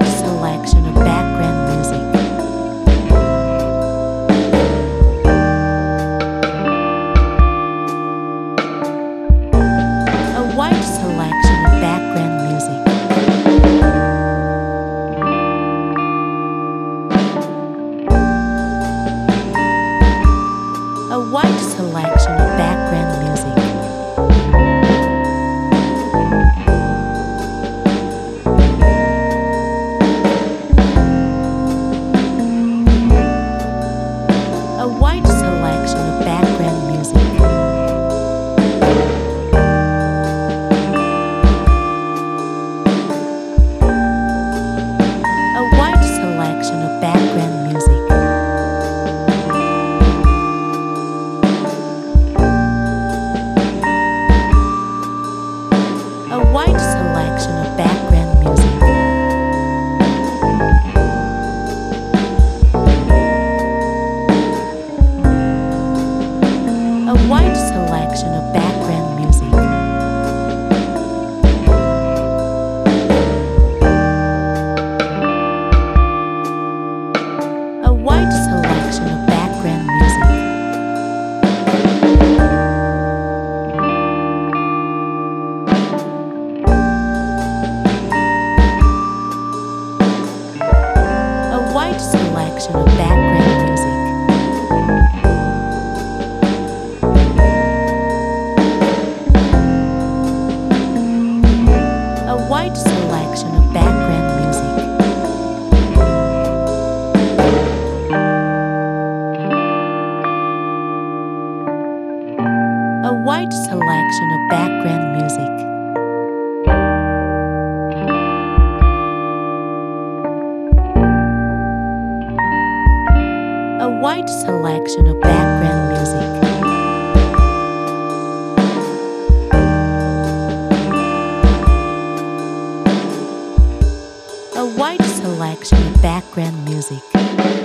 wide selection of background music. A wide selection of background music. A wide selection of background music. A wide selection of background music. A wide selection of background music. A wide selection of background music. A wide selection of background music. A wide selection of background music. A wide selection of background music. A wide selection of background music. A wide selection of background music. A wide selection of background music. A wide selection of background music.